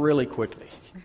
really quickly.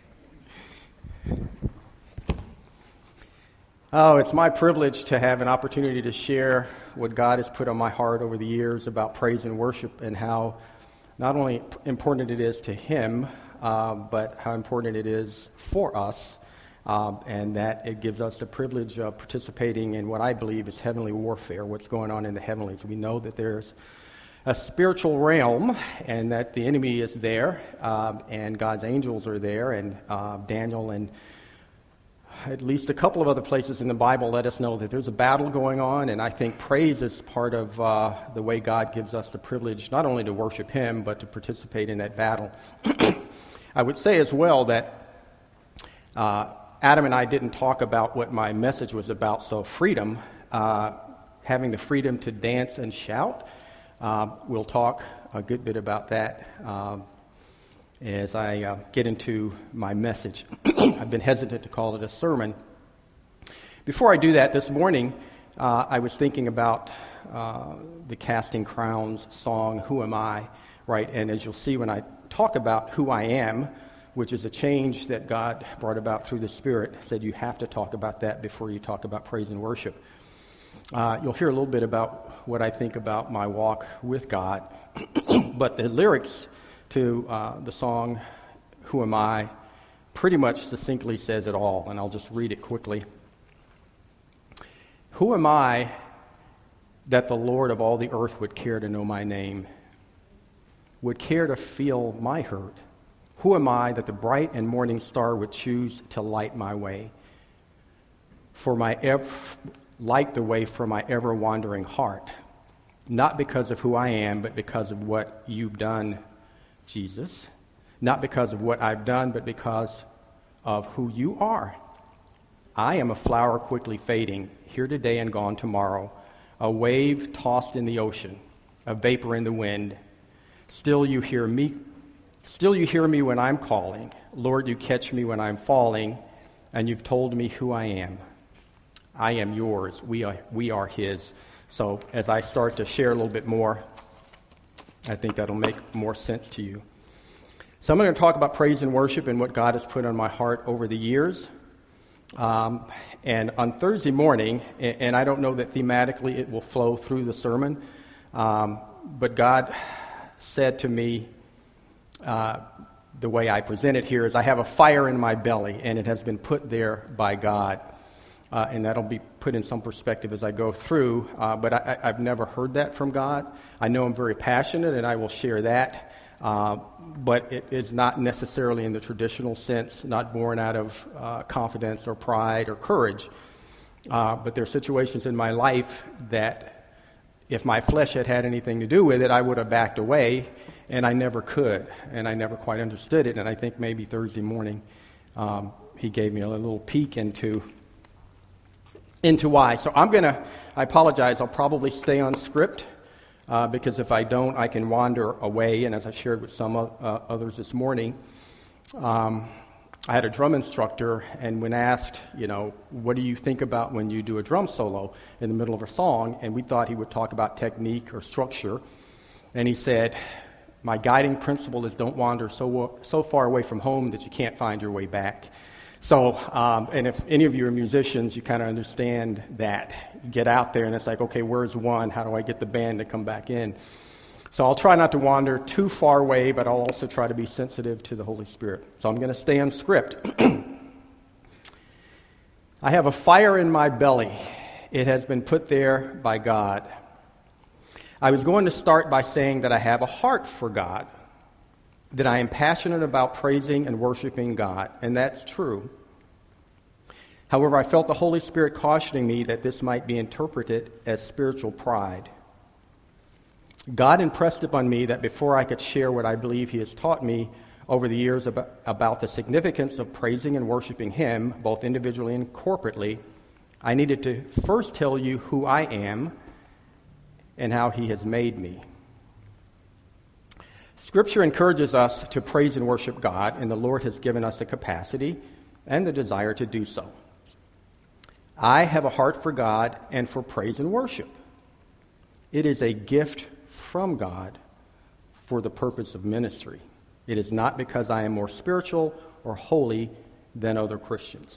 Oh, it's my privilege to have an opportunity to share what God has put on my heart over the years about praise and worship, and how not only important it is to Him, but how important it is for us, and that it gives us the privilege of participating in what I believe is heavenly warfare, what's going on in the heavenlies. We know that there's a spiritual realm, and that the enemy is there, and God's angels are there, and Daniel and at least a couple of other places in the Bible let us know that there's a battle going on, and I think praise is part of the way God gives us the privilege not only to worship Him, but to participate in that battle. I would say as well that Adam and I didn't talk about what my message was about, so freedom, having the freedom to dance and shout. We'll talk a good bit about that as I get into my message. I've been hesitant to call it a sermon. Before I do that, this morning I was thinking about the Casting Crowns song, Who Am I? Right? And as you'll see when I talk about who I am, which is a change that God brought about through the Spirit, said you have to talk about that before you talk about praise and worship. You'll hear a little bit about what I think about my walk with God, but the lyrics to the song, Who Am I, pretty much succinctly says it all, and I'll just read it quickly. Who am I that the Lord of all the earth would care to know my name, would care to feel my hurt? Who am I that the bright and morning star would choose to light my way, light the way for my ever-wandering heart, not because of who I am, but because of what you've done, Jesus, not because of what I've done, but because of who you are. I am a flower quickly fading, here today and gone tomorrow, a wave tossed in the ocean, a vapor in the wind. Still you hear me when I'm calling. Lord, you catch me when I'm falling, and you've told me who I am. I am yours. We are His. So as I start to share a little bit more, I think that'll make more sense to you. So I'm going to talk about praise and worship and what God has put on my heart over the years. And on Thursday morning, and I don't know that thematically it will flow through the sermon, but God said to me, the way I present it here is I have a fire in my belly, and it has been put there by God. And that'll be put in some perspective as I go through, but I've never heard that from God. I know I'm very passionate, and I will share that, but it is not necessarily in the traditional sense, not born out of confidence or pride or courage. But there are situations in my life that if my flesh had had anything to do with it, I would have backed away, and I never could, and I never quite understood it. And I think maybe Thursday morning He gave me a little peek into why. So I apologize, I'll probably stay on script, because if I don't, I can wander away. And as I shared with some others this morning, I had a drum instructor, and when asked, what do you think about when you do a drum solo in the middle of a song, and we thought he would talk about technique or structure, and he said, my guiding principle is don't wander so far away from home that you can't find your way back. So, and if any of you are musicians, you kind of understand that. You get out there and it's like, okay, where's one? How do I get the band to come back in? So I'll try not to wander too far away, but I'll also try to be sensitive to the Holy Spirit. So I'm going to stay on script. I have a fire in my belly. It has been put there by God. I was going to start by saying that I have a heart for God, that I am passionate about praising and worshiping God, and that's true. However, I felt the Holy Spirit cautioning me that this might be interpreted as spiritual pride. God impressed upon me that before I could share what I believe He has taught me over the years about the significance of praising and worshiping Him, both individually and corporately, I needed to first tell you who I am and how He has made me. Scripture encourages us to praise and worship God, and the Lord has given us the capacity and the desire to do so. I have a heart for God and for praise and worship. It is a gift from God for the purpose of ministry. It is not because I am more spiritual or holy than other Christians.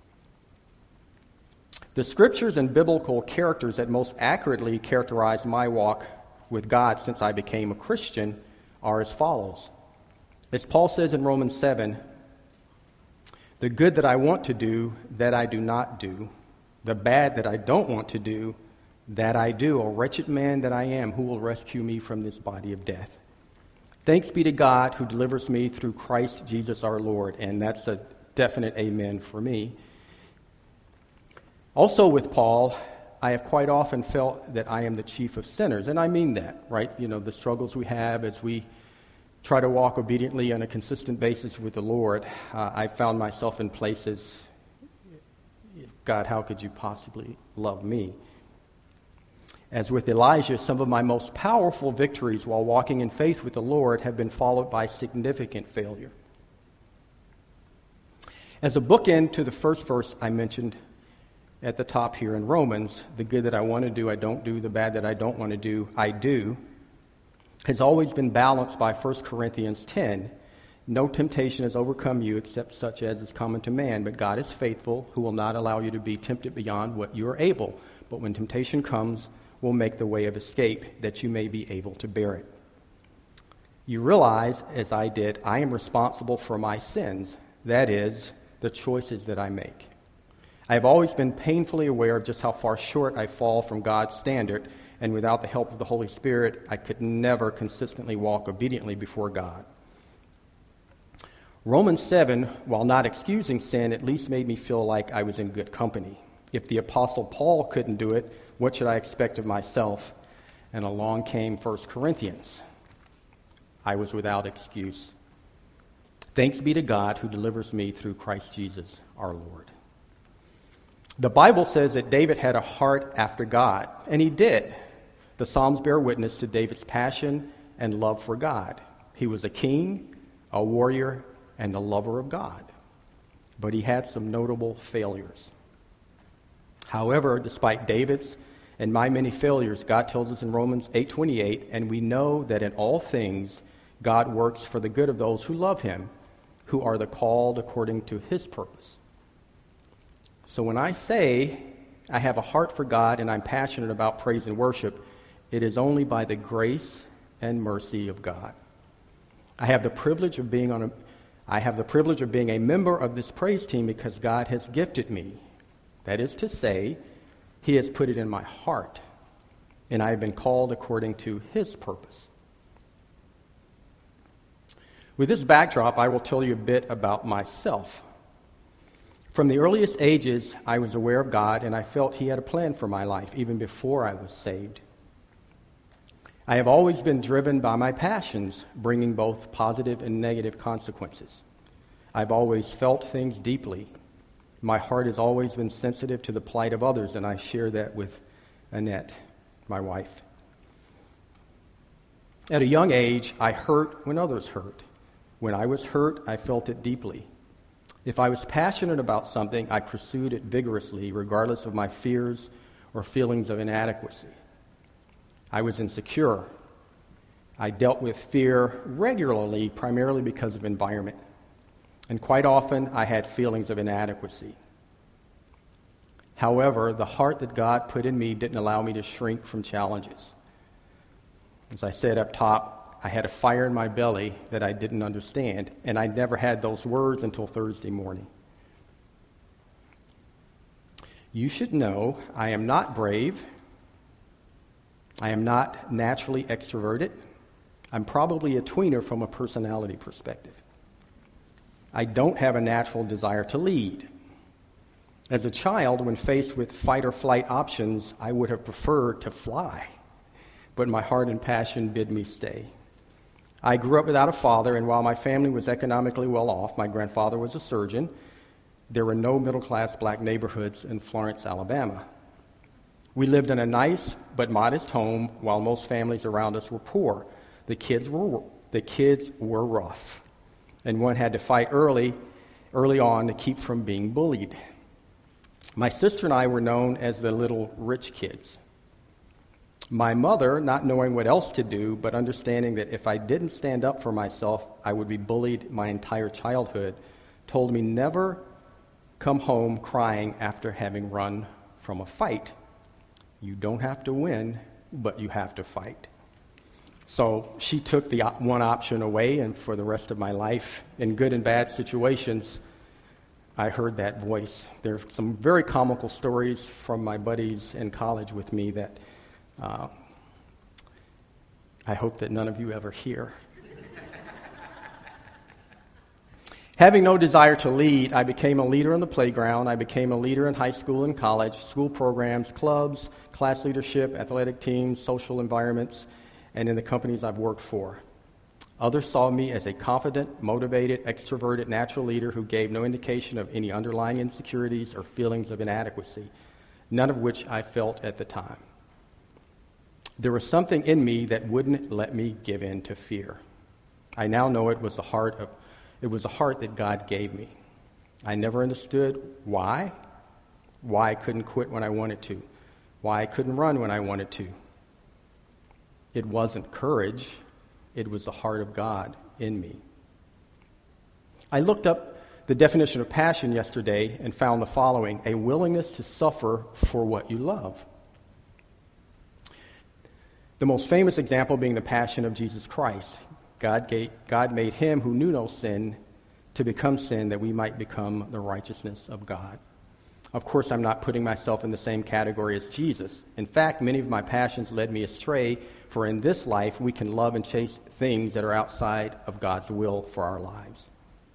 The scriptures and biblical characters that most accurately characterize my walk with God since I became a Christian are as follows. As Paul says in Romans 7, the good that I want to do, that I do not do. The bad that I don't want to do, that I do. O wretched man that I am, who will rescue me from this body of death? Thanks be to God who delivers me through Christ Jesus our Lord. And that's a definite amen for me. Also with Paul, I have quite often felt that I am the chief of sinners. And I mean that, right? You know, the struggles we have as we try to walk obediently on a consistent basis with the Lord. I found myself in places, God, how could you possibly love me? As with Elijah, some of my most powerful victories while walking in faith with the Lord have been followed by significant failure. As a bookend to the first verse I mentioned at the top here in Romans, the good that I want to do, I don't do. The bad that I don't want to do, I do, has always been balanced by 1 Corinthians 10. No temptation has overcome you except such as is common to man, but God is faithful, who will not allow you to be tempted beyond what you are able. But when temptation comes, will make the way of escape, that you may be able to bear it. You realize, as I did, I am responsible for my sins, that is, the choices that I make. I have always been painfully aware of just how far short I fall from God's standard, and without the help of the Holy Spirit, I could never consistently walk obediently before God. Romans 7, while not excusing sin, at least made me feel like I was in good company. If the Apostle Paul couldn't do it, what should I expect of myself? And along came 1 Corinthians. I was without excuse. Thanks be to God who delivers me through Christ Jesus our Lord. The Bible says that David had a heart after God, and he did. The Psalms bear witness to David's passion and love for God. He was a king, a warrior, and the lover of God. But he had some notable failures. However, despite David's and my many failures, God tells us in Romans 8:28, and we know that in all things God works for the good of those who love him, who are the called according to his purpose. So when I say I have a heart for God and I'm passionate about praise and worship, it is only by the grace and mercy of God. I have the privilege of being a member of this praise team because God has gifted me. That is to say, he has put it in my heart, and I have been called according to his purpose. With this backdrop, I will tell you a bit about myself. From the earliest ages, I was aware of God, and I felt he had a plan for my life, even before I was saved. I have always been driven by my passions, bringing both positive and negative consequences. I've always felt things deeply. My heart has always been sensitive to the plight of others, and I share that with Annette, my wife. At a young age, I hurt when others hurt. When I was hurt, I felt it deeply. If I was passionate about something, I pursued it vigorously, regardless of my fears or feelings of inadequacy. I was insecure. I dealt with fear regularly, primarily because of environment. And quite often, I had feelings of inadequacy. However, the heart that God put in me didn't allow me to shrink from challenges. As I said up top, I had a fire in my belly that I didn't understand, and I never had those words until Thursday morning. You should know I am not brave. I am not naturally extroverted. I'm probably a tweener from a personality perspective. I don't have a natural desire to lead. As a child, when faced with fight or flight options, I would have preferred to fly, but my heart and passion bid me stay. I grew up without a father, and while my family was economically well off, my grandfather was a surgeon, there were no middle-class black neighborhoods in Florence, Alabama. We lived in a nice but modest home while most families around us were poor. The kids were rough, and one had to fight early on to keep from being bullied. My sister and I were known as the little rich kids. My mother, not knowing what else to do, but understanding that if I didn't stand up for myself, I would be bullied my entire childhood, told me never come home crying after having run from a fight. You don't have to win, but you have to fight. So she took the one option away, and for the rest of my life, in good and bad situations, I heard that voice. There are some very comical stories from my buddies in college with me that I hope that none of you ever hear. Having no desire to lead, I became a leader on the playground. I became a leader in high school and college, school programs, clubs, class leadership, athletic teams, social environments, and in the companies I've worked for. Others saw me as a confident, motivated, extroverted, natural leader who gave no indication of any underlying insecurities or feelings of inadequacy, none of which I felt at the time. There was something in me that wouldn't let me give in to fear. I now know it was a heart that God gave me. I never understood why I couldn't quit when I wanted to, why I couldn't run when I wanted to. It wasn't courage, it was the heart of God in me. I looked up the definition of passion yesterday and found the following: a willingness to suffer for what you love. The most famous example being the passion of Jesus Christ. God made him who knew no sin to become sin that we might become the righteousness of God. Of course, I'm not putting myself in the same category as Jesus. In fact, many of my passions led me astray, for in this life we can love and chase things that are outside of God's will for our lives.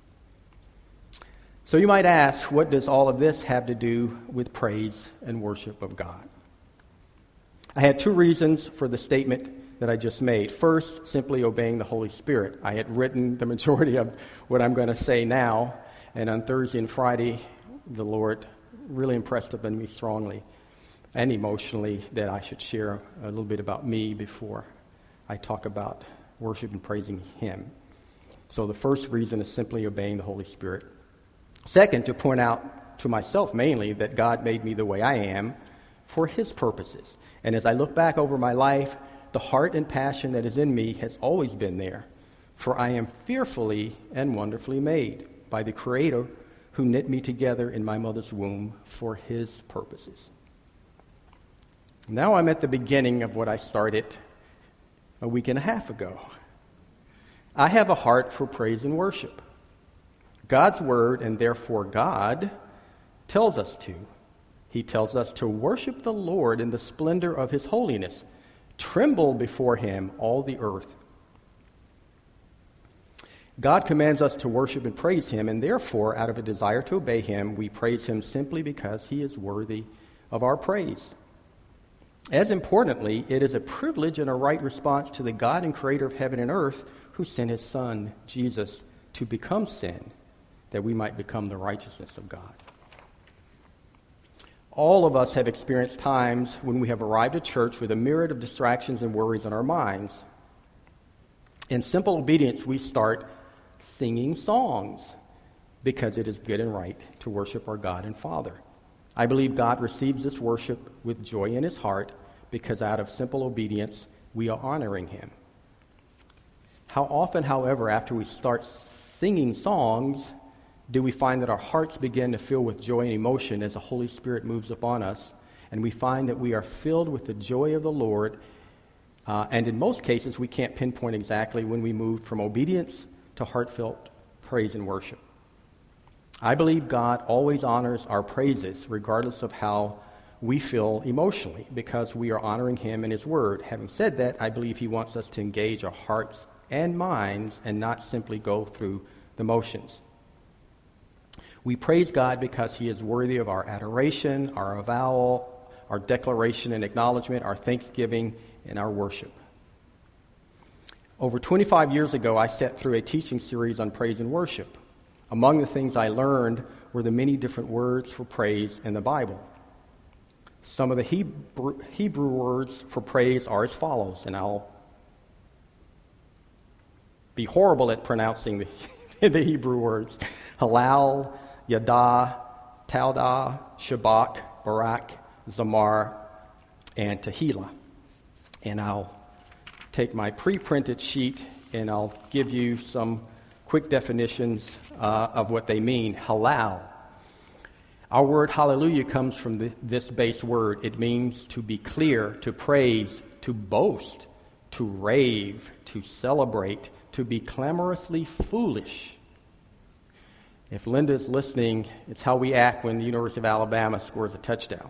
So you might ask, what does all of this have to do with praise and worship of God? I had two reasons for the statement that I just made. First, simply obeying the Holy Spirit. I had written the majority of what I'm going to say now, and on Thursday and Friday, the Lord really impressed upon me strongly and emotionally that I should share a little bit about me before I talk about worship and praising Him. So the first reason is simply obeying the Holy Spirit. Second, to point out to myself mainly that God made me the way I am for His purposes. And as I look back over my life, the heart and passion that is in me has always been there, for I am fearfully and wonderfully made by the Creator who knit me together in my mother's womb for His purposes. Now I'm at the beginning of what I started a week and a half ago. I have a heart for praise and worship. God's Word, and therefore God, tells us to. He tells us to worship the Lord in the splendor of His holiness. Tremble before Him, all the earth. God commands us to worship and praise Him, and therefore, out of a desire to obey Him, we praise Him simply because He is worthy of our praise. As importantly, it is a privilege and a right response to the God and Creator of heaven and earth who sent His Son, Jesus, to become sin, that we might become the righteousness of God. All of us have experienced times when we have arrived at church with a myriad of distractions and worries on our minds. In simple obedience, we start singing songs because it is good and right to worship our God and Father. I believe God receives this worship with joy in His heart because out of simple obedience, we are honoring Him. How often, however, after we start singing songs, do we find that our hearts begin to fill with joy and emotion as the Holy Spirit moves upon us, and we find that we are filled with the joy of the Lord, and in most cases we can't pinpoint exactly when we moved from obedience to heartfelt praise and worship. I believe God always honors our praises regardless of how we feel emotionally because we are honoring Him and His Word. Having said that, I believe He wants us to engage our hearts and minds and not simply go through the motions. We praise God because He is worthy of our adoration, our avowal, our declaration and acknowledgement, our thanksgiving, and our worship. Over 25 years ago, I sat through a teaching series on praise and worship. Among the things I learned were the many different words for praise in the Bible. Some of the Hebrew words for praise are as follows, and I'll be horrible at pronouncing the Hebrew words. Halal, Yada, Taudah, Shabach, Barak, Zamar, and Tehillah. And I'll take my pre-printed sheet and I'll give you some quick definitions of what they mean. Halal. Our word hallelujah comes from this base word. It means to be clear, to praise, to boast, to rave, to celebrate, to be clamorously foolish. If Linda's listening, it's how we act when the University of Alabama scores a touchdown.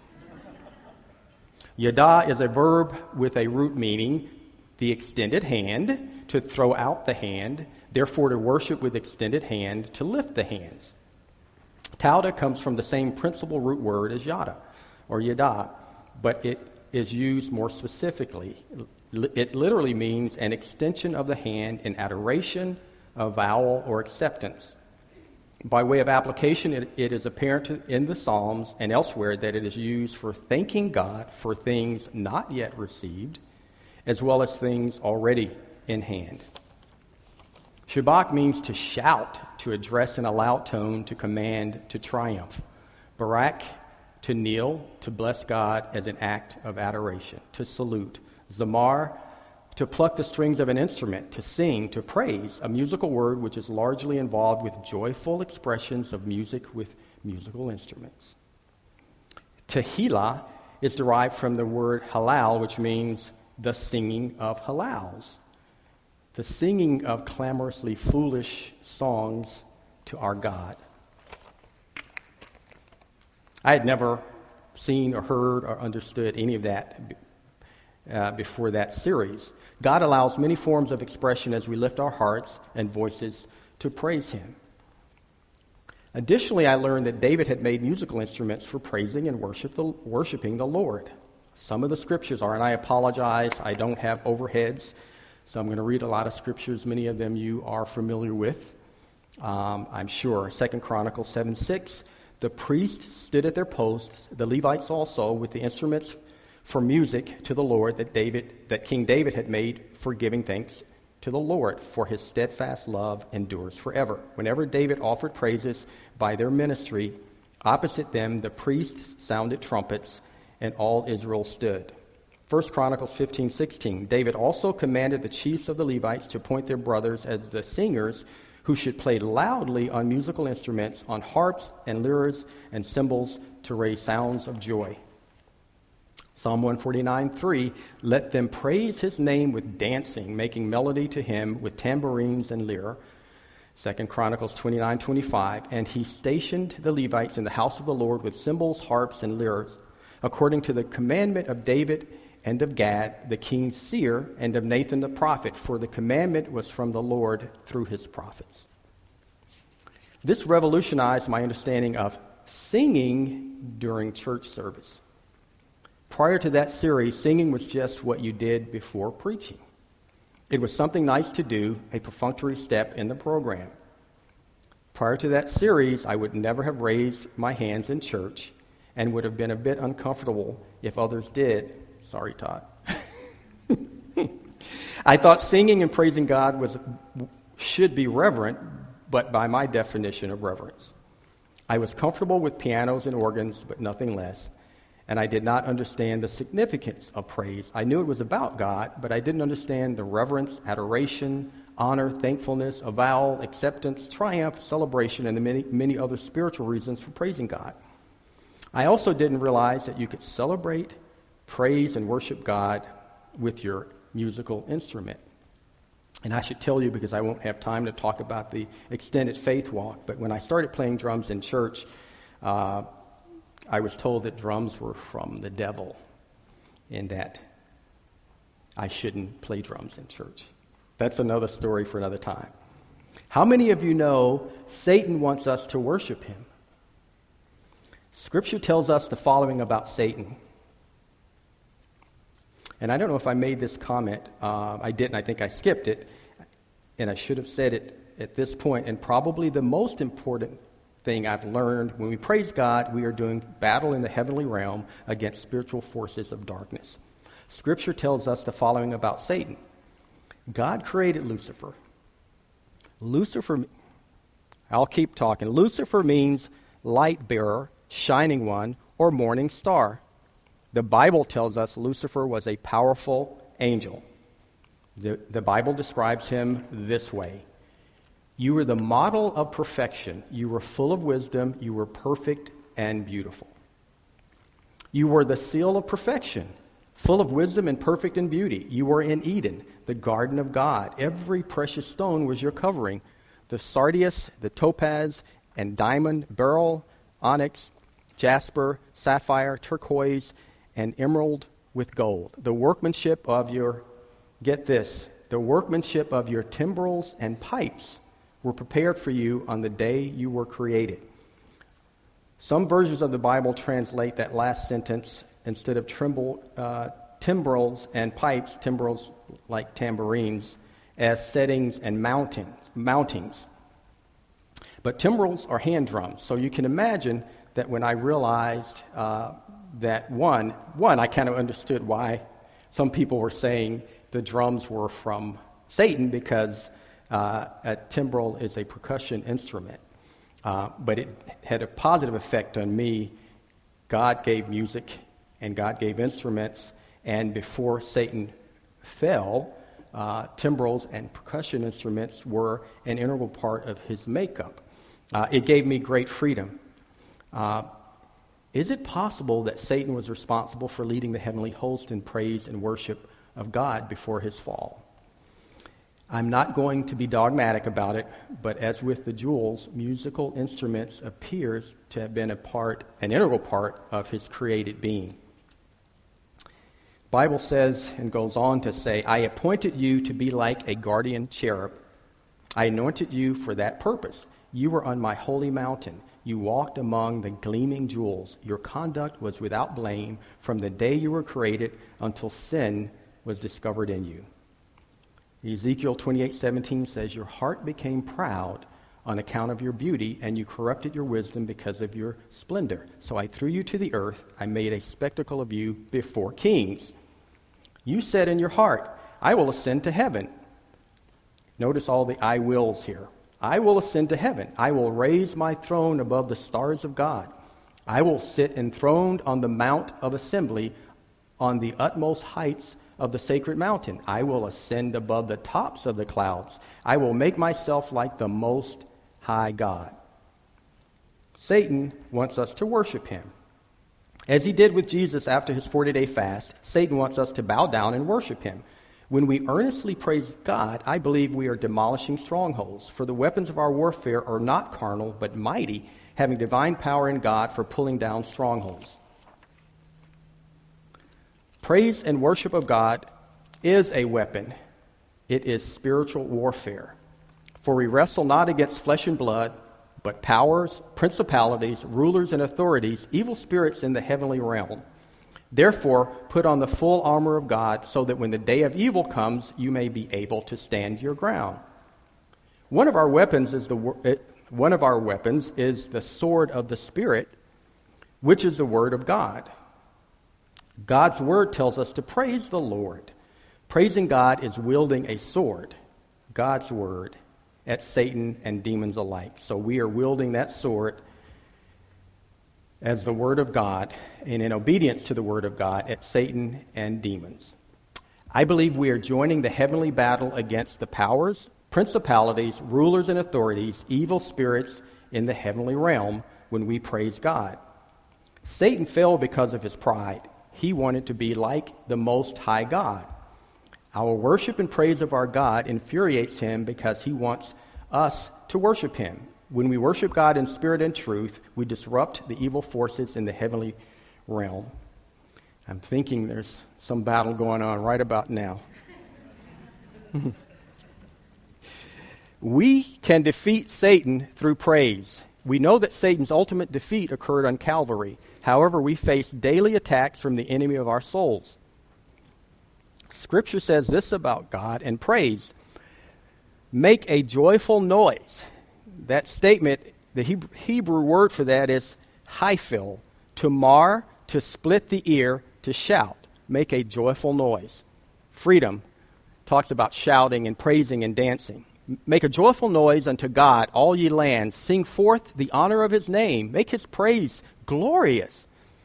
Yada is a verb with a root meaning, the extended hand, to throw out the hand, therefore to worship with extended hand, to lift the hands. Tauda comes from the same principal root word as yada, or yada, but it is used more specifically. It literally means an extension of the hand in adoration, avowal, or acceptance. By way of application, it is apparent in the Psalms and elsewhere that it is used for thanking God for things not yet received, as well as things already in hand. Shabach means to shout, to address in a loud tone, to command, to triumph. Barak, to kneel, to bless God as an act of adoration, to salute. Zamar, to pluck the strings of an instrument, to sing, to praise, a musical word which is largely involved with joyful expressions of music with musical instruments. Tehillah is derived from the word halal, which means the singing of halals, the singing of clamorously foolish songs to our God. I had never seen or heard or understood any of that before that series. God allows many forms of expression as we lift our hearts and voices to praise Him. Additionally, I learned that David had made musical instruments for praising and worshiping the Lord. Some of the scriptures are, and I apologize, I don't have overheads, so I'm going to read a lot of scriptures. Many of them you are familiar with, I'm sure. 2 Chronicles 7:6, the priests stood at their posts, the Levites also, with the instruments for music to the Lord that King David had made for giving thanks to the Lord, for His steadfast love endures forever. Whenever David offered praises by their ministry, opposite them the priests sounded trumpets, and all Israel stood. 1 Chronicles 15:16, David also commanded the chiefs of the Levites to appoint their brothers as the singers who should play loudly on musical instruments, on harps and lyres and cymbals to raise sounds of joy. Psalm 149:3, let them praise His name with dancing, making melody to Him with tambourines and lyre. 2 Chronicles 29:25, and He stationed the Levites in the house of the Lord with cymbals, harps, and lyres, according to the commandment of David and of Gad, the king's seer, and of Nathan the prophet, for the commandment was from the Lord through His prophets. This revolutionized my understanding of singing during church service. Prior to that series, singing was just what you did before preaching. It was something nice to do, a perfunctory step in the program. Prior to that series, I would never have raised my hands in church and would have been a bit uncomfortable if others did. Sorry, Todd. I thought singing and praising God should be reverent, but by my definition of reverence. I was comfortable with pianos and organs, but nothing less. And I did not understand the significance of praise. I knew it was about God, but I didn't understand the reverence, adoration, honor, thankfulness, avowal, acceptance, triumph, celebration, and the many, many other spiritual reasons for praising God. I also didn't realize that you could celebrate, praise, and worship God with your musical instrument. And I should tell you, because I won't have time to talk about the extended faith walk, but when I started playing drums in church, I was told that drums were from the devil and that I shouldn't play drums in church. That's another story for another time. How many of you know Satan wants us to worship him? Scripture tells us the following about Satan. And I don't know if I made this comment. I didn't. I think I skipped it. And I should have said it at this point. And probably the most important thing I've learned, when we praise God, we are doing battle in the heavenly realm against spiritual forces of darkness. Scripture tells us the following about Satan. God created Lucifer. I'll keep talking. Lucifer means light bearer, shining one, or morning star. The Bible tells us Lucifer was a powerful angel. The Bible describes him this way. You were the model of perfection. You were full of wisdom. You were perfect and beautiful. You were the seal of perfection, full of wisdom and perfect in beauty. You were in Eden, the garden of God. Every precious stone was your covering. The sardius, the topaz, and diamond, beryl, onyx, jasper, sapphire, turquoise, and emerald with gold. The workmanship of your, get this, the workmanship of your timbrels and pipes were prepared for you on the day you were created. Some versions of the Bible translate that last sentence, instead of timbrels and pipes, timbrels like tambourines, as settings and mountings. But timbrels are hand drums, so you can imagine that when I realized that one, I kind of understood why some people were saying the drums were from Satan, because a timbrel is a percussion instrument. But it had a positive effect on me. God gave music and God gave instruments, and before Satan fell, timbrels and percussion instruments were an integral part of his makeup. It gave me great freedom. Is it possible that Satan was responsible for leading the heavenly host in praise and worship of God before his fall? I'm not going to be dogmatic about it, but as with the jewels, musical instruments appears to have been an integral part of his created being. Bible says and goes on to say, I appointed you to be like a guardian cherub. I anointed you for that purpose. You were on my holy mountain. You walked among the gleaming jewels. Your conduct was without blame from the day you were created until sin was discovered in you. Ezekiel 28:17 says, your heart became proud on account of your beauty, and you corrupted your wisdom because of your splendor. So I threw you to the earth. I made a spectacle of you before kings. You said in your heart, I will ascend to heaven. Notice all the I wills here. I will ascend to heaven. I will raise my throne above the stars of God. I will sit enthroned on the mount of assembly on the utmost heights of the sacred mountain. I will ascend above the tops of the clouds. I will make myself like the Most High God. Satan wants us to worship him. As he did with Jesus after his 40-day fast, Satan wants us to bow down and worship him. When we earnestly praise God, I believe we are demolishing strongholds. For the weapons of our warfare are not carnal, but mighty, having divine power in God for pulling down strongholds. Praise and worship of God is a weapon. It is spiritual warfare. For we wrestle not against flesh and blood, but powers, principalities, rulers, and authorities, evil spirits in the heavenly realm. Therefore, put on the full armor of God, so that when the day of evil comes, you may be able to stand your ground. One of our weapons is the sword of the Spirit, which is the Word of God. God's Word tells us to praise the Lord. Praising God is wielding a sword, God's Word, at Satan and demons alike. So we are wielding that sword as the Word of God and in obedience to the Word of God at Satan and demons. I believe we are joining the heavenly battle against the powers, principalities, rulers, and authorities, evil spirits in the heavenly realm when we praise God. Satan fell because of his pride. He wanted to be like the Most High God. Our worship and praise of our God infuriates him because he wants us to worship him. When we worship God in spirit and truth, we disrupt the evil forces in the heavenly realm. I'm thinking there's some battle going on right about now. We can defeat Satan through praise. We know that Satan's ultimate defeat occurred on Calvary. However, we face daily attacks from the enemy of our souls. Scripture says this about God and praise. Make a joyful noise. That statement, the Hebrew word for that is haifil, to mar, to split the ear, to shout. Make a joyful noise. Freedom talks about shouting and praising and dancing. Make a joyful noise unto God, all ye lands. Sing forth the honor of his name. Make his praise glorious.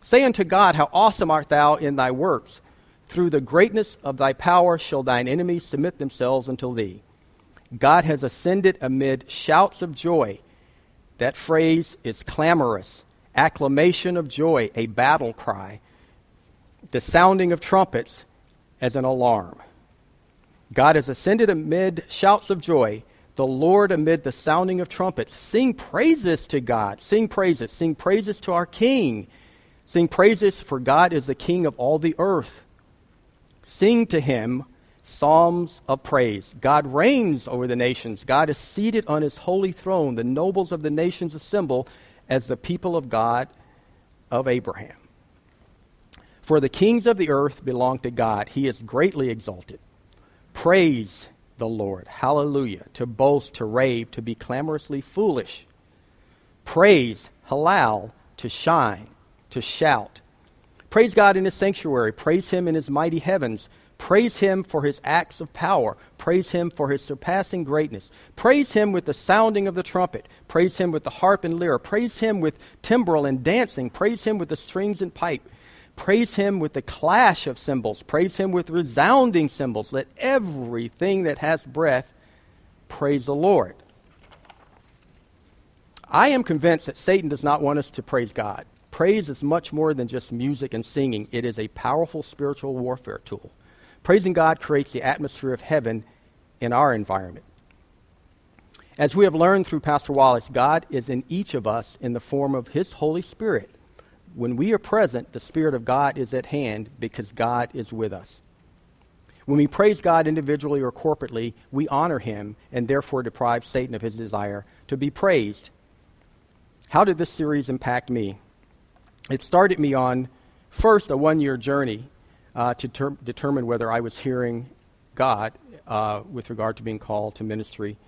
Say unto God, how awesome art thou in thy works. Through the greatness of thy power shall thine enemies submit themselves unto thee. God has ascended amid shouts of joy. That phrase is clamorous, acclamation of joy, a battle cry, the sounding of trumpets as an alarm. God has ascended amid shouts of joy, the Lord amid the sounding of trumpets. Sing praises to God. Sing praises. Sing praises to our King. Sing praises, for God is the King of all the earth. Sing to him psalms of praise. God reigns over the nations. God is seated on his holy throne. The nobles of the nations assemble as the people of God of Abraham. For the kings of the earth belong to God. He is greatly exalted. Praise the Lord. Hallelujah. To boast, to rave, to be clamorously foolish. Praise, halal, to shine, to shout. Praise God in his sanctuary. Praise him in his mighty heavens. Praise him for his acts of power. Praise him for his surpassing greatness. Praise him with the sounding of the trumpet. Praise him with the harp and lyre. Praise him with timbrel and dancing. Praise him with the strings and pipe. Praise him with the clash of cymbals. Praise him with resounding cymbals. Let everything that has breath praise the Lord. I am convinced that Satan does not want us to praise God. Praise is much more than just music and singing. It is a powerful spiritual warfare tool. Praising God creates the atmosphere of heaven in our environment. As we have learned through Pastor Wallace, God is in each of us in the form of his Holy Spirit. When we are present, the Spirit of God is at hand because God is with us. When we praise God individually or corporately, we honor him and therefore deprive Satan of his desire to be praised. How did this series impact me? It started me on, first, a one-year journey to determine whether I was hearing God with regard to being called to ministry,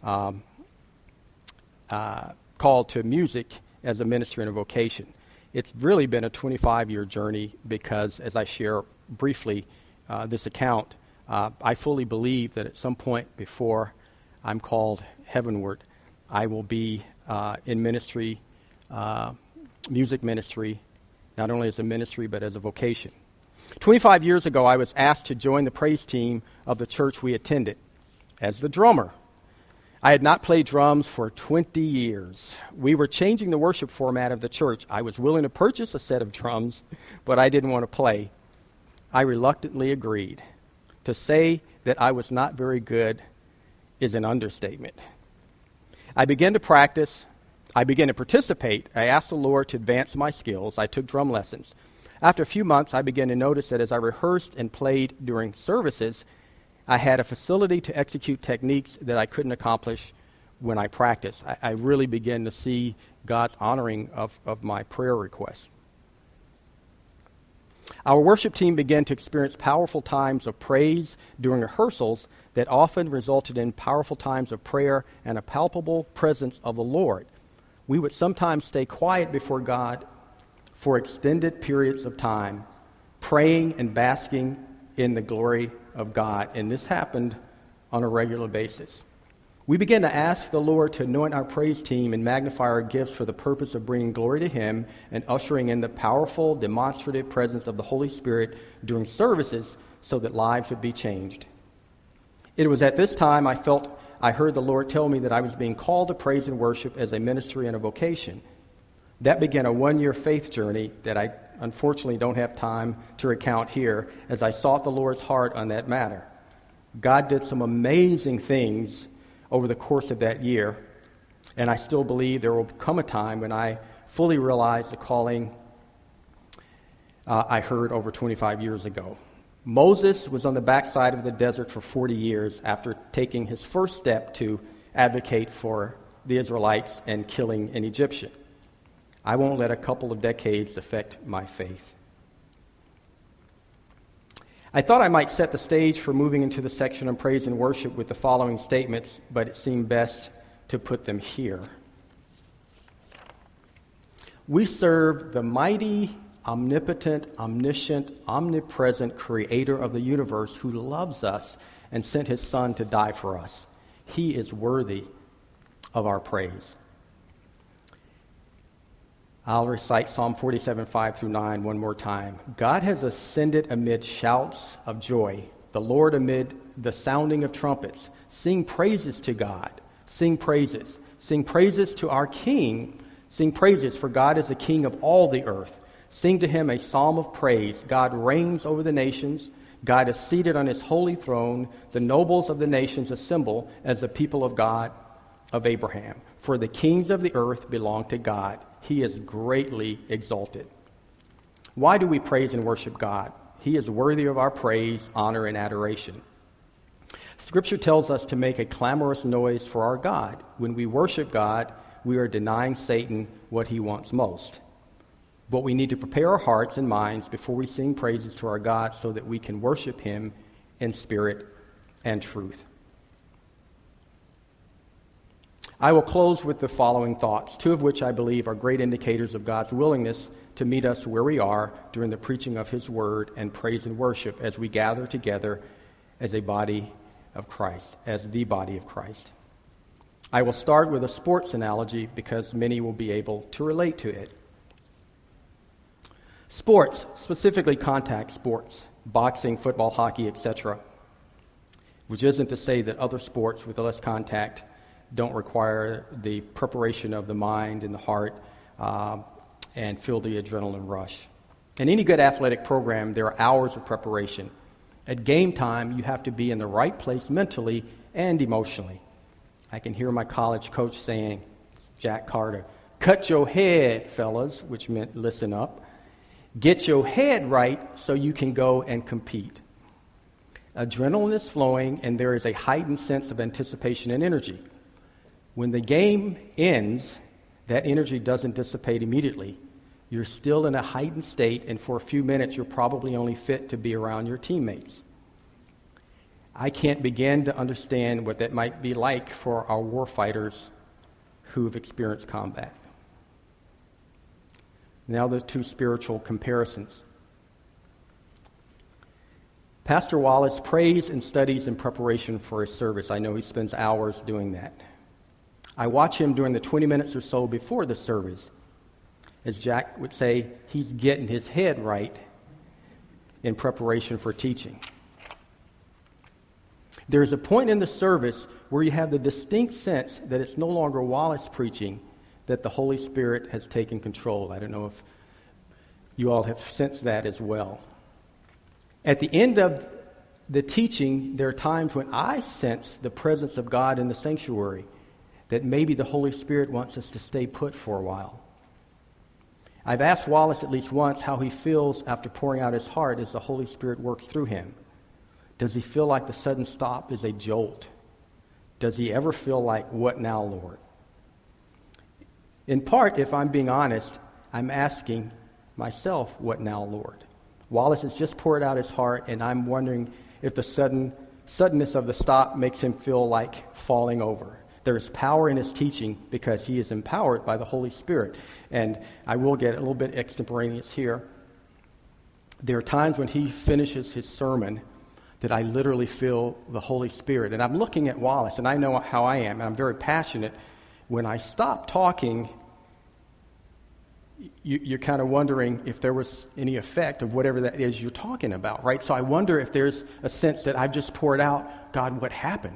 called to music as a ministry and a vocation. It's really been a 25-year journey because, as I share briefly this account, I fully believe that at some point before I'm called heavenward, I will be in ministry, music ministry, not only as a ministry but as a vocation. 25 years ago, I was asked to join the praise team of the church we attended as the drummer. I had not played drums for 20 years. We were changing the worship format of the church. I was willing to purchase a set of drums, but I didn't want to play. I reluctantly agreed. To say that I was not very good is an understatement. I began to practice. I began to participate. I asked the Lord to advance my skills. I took drum lessons. After a few months, I began to notice that as I rehearsed and played during services, I had a facility to execute techniques that I couldn't accomplish when I practiced. I really began to see God's honoring of my prayer requests. Our worship team began to experience powerful times of praise during rehearsals that often resulted in powerful times of prayer and a palpable presence of the Lord. We would sometimes stay quiet before God for extended periods of time, praying and basking in the glory of God. And this happened on a regular basis. We began to ask the Lord to anoint our praise team and magnify our gifts for the purpose of bringing glory to him and ushering in the powerful, demonstrative presence of the Holy Spirit during services so that lives would be changed. It was at this time I heard the Lord tell me that I was being called to praise and worship as a ministry and a vocation. That began a one-year faith journey that I unfortunately don't have time to recount here as I sought the Lord's heart on that matter. God did some amazing things over the course of that year, and I still believe there will come a time when I fully realize the calling I heard over 25 years ago. Moses was on the backside of the desert for 40 years after taking his first step to advocate for the Israelites and killing an Egyptian. I won't let a couple of decades affect my faith. I thought I might set the stage for moving into the section on praise and worship with the following statements, but it seemed best to put them here. We serve the mighty, omnipotent, omniscient, omnipresent creator of the universe who loves us and sent his Son to die for us. He is worthy of our praise. I'll recite Psalm 47, 5 through 9 one more time. God has ascended amid shouts of joy, the Lord amid the sounding of trumpets. Sing praises to God. Sing praises. Sing praises to our King. Sing praises, for God is the King of all the earth. Sing to him a psalm of praise. God reigns over the nations. God is seated on his holy throne. The nobles of the nations assemble as the people of God, of Abraham. For the kings of the earth belong to God. He is greatly exalted. Why do we praise and worship God? He is worthy of our praise, honor, and adoration. Scripture tells us to make a clamorous noise for our God. When we worship God, we are denying Satan what he wants most. But we need to prepare our hearts and minds before we sing praises to our God so that we can worship him in spirit and truth. I will close with the following thoughts, two of which I believe are great indicators of God's willingness to meet us where we are during the preaching of his word and praise and worship as we gather together as a body of Christ, as the body of Christ. I will start with a sports analogy because many will be able to relate to it. Sports, specifically contact sports, boxing, football, hockey, etc., which isn't to say that other sports with less contact don't require the preparation of the mind and the heart and feel the adrenaline rush. In any good athletic program, there are hours of preparation. At game time, you have to be in the right place mentally and emotionally. I can hear my college coach saying, Jack Carter, cut your head, fellas, which meant listen up. Get your head right so you can go and compete. Adrenaline is flowing, and there is a heightened sense of anticipation and energy. When the game ends, that energy doesn't dissipate immediately. You're still in a heightened state, and for a few minutes, you're probably only fit to be around your teammates. I can't begin to understand what that might be like for our war fighters who have experienced combat. Now the two spiritual comparisons. Pastor Wallace prays and studies in preparation for his service. I know he spends hours doing that. I watch him during the 20 minutes or so before the service. As Jack would say, he's getting his head right in preparation for teaching. There's a point in the service where you have the distinct sense that it's no longer Wallace preaching, that the Holy Spirit has taken control. I don't know if you all have sensed that as well. At the end of the teaching, there are times when I sense the presence of God in the sanctuary, that maybe the Holy Spirit wants us to stay put for a while. I've asked Wallace at least once how he feels after pouring out his heart as the Holy Spirit works through him. Does he feel like the sudden stop is a jolt? Does he ever feel like, what now, Lord? In part, if I'm being honest, I'm asking myself, what now, Lord? Wallace has just poured out his heart, and I'm wondering if the suddenness of the stop makes him feel like falling over. There's power in his teaching because he is empowered by the Holy Spirit. And I will get a little bit extemporaneous here. There are times when he finishes his sermon that I literally feel the Holy Spirit. And I'm looking at Wallace, and I know how I am, and I'm very passionate. When I stop talking, you're kind of wondering if there was any effect of whatever that is you're talking about, right? So I wonder if there's a sense that I've just poured out, God, what happened?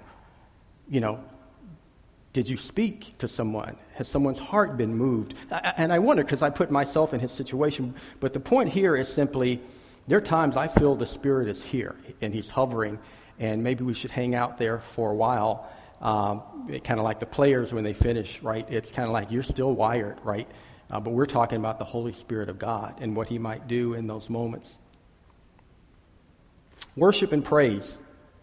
Did you speak to someone? Has someone's heart been moved? And I wonder, because I put myself in his situation, but the point here is simply, there are times I feel the Spirit is here, and he's hovering, and maybe we should hang out there for a while, kind of like the players when they finish, right? It's kind of like you're still wired, right? But we're talking about the Holy Spirit of God and what he might do in those moments. Worship and praise.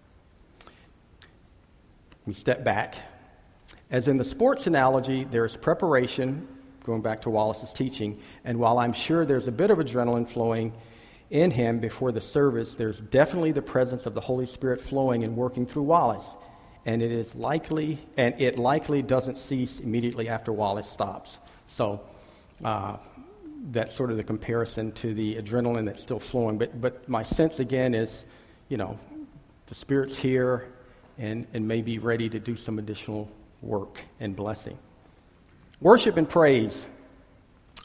We step back. As in the sports analogy, there's preparation, going back to Wallace's teaching, and while I'm sure there's a bit of adrenaline flowing in him before the service, there's definitely the presence of the Holy Spirit flowing and working through Wallace. And it likely doesn't cease immediately after Wallace stops. So that's sort of the comparison to the adrenaline that's still flowing. But my sense again is, the Spirit's here and may be ready to do some additional work and blessing. Worship and praise.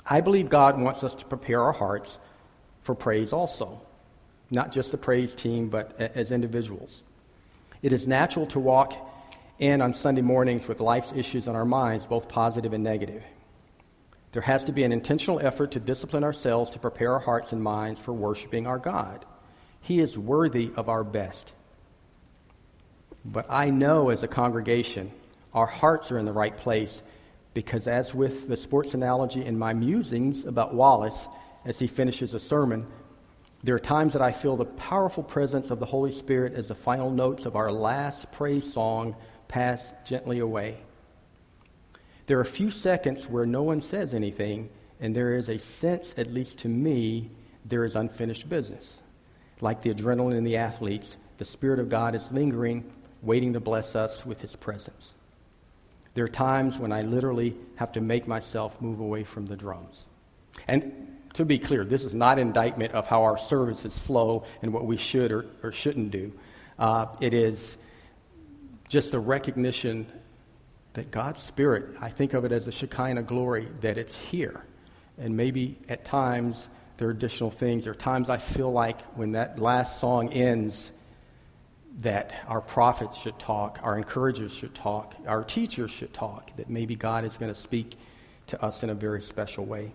I believe God wants us to prepare our hearts for praise also, not just the praise team, but as individuals. It is natural to walk in on Sunday mornings with life's issues on our minds, both positive and negative. There has to be an intentional effort to discipline ourselves to prepare our hearts and minds for worshiping our God. He is worthy of our best. But I know as a congregation, our hearts are in the right place because, as with the sports analogy in my musings about Wallace as he finishes a sermon, there are times that I feel the powerful presence of the Holy Spirit as the final notes of our last praise song pass gently away. There are a few seconds where no one says anything, and there is a sense, at least to me, there is unfinished business. Like the adrenaline in the athletes, the Spirit of God is lingering, waiting to bless us with His presence. There are times when I literally have to make myself move away from the drums. And to be clear, this is not an indictment of how our services flow and what we should or shouldn't do. It is just the recognition that God's Spirit, I think of it as a Shekinah glory, that it's here. And maybe at times there are additional things. There are times I feel like when that last song ends that our prophets should talk, our encouragers should talk, our teachers should talk, that maybe God is going to speak to us in a very special way.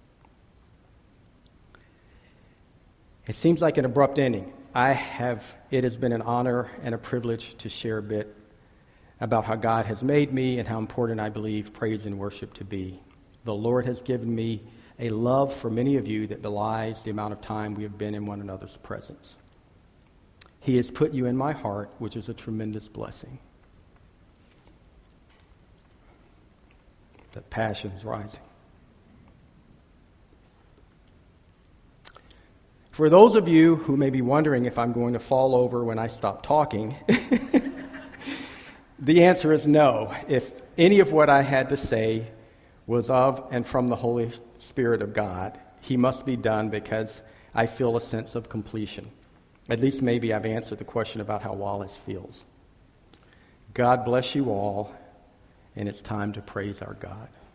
It seems like an abrupt ending. It has been an honor and a privilege to share a bit about how God has made me and how important I believe praise and worship to be. The Lord has given me a love for many of you that belies the amount of time we have been in one another's presence. He has put you in my heart, which is a tremendous blessing. The passion's rising. For those of you who may be wondering if I'm going to fall over when I stop talking, the answer is no. If any of what I had to say was of and from the Holy Spirit of God, He must be done because I feel a sense of completion. At least maybe I've answered the question about how Wallace feels. God bless you all, and it's time to praise our God.